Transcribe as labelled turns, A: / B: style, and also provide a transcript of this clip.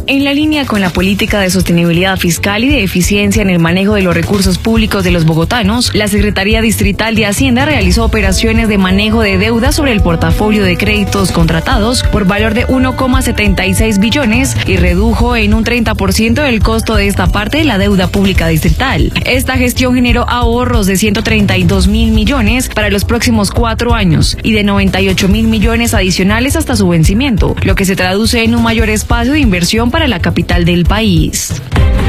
A: En la línea con la política de sostenibilidad fiscal y de eficiencia en el manejo de los recursos públicos de los bogotanos, la Secretaría Distrital de Hacienda realizó operaciones de manejo de deuda sobre el portafolio de créditos contratados por valor de 1,76 billones y redujo en un 30% el costo de esta parte de la deuda pública distrital. Esta gestión generó ahorros de 132.000 millones para los próximos 4 años y de 98.000 millones adicionales hasta su vencimiento, lo que se traduce en un mayor espacio de inversión para la capital del país.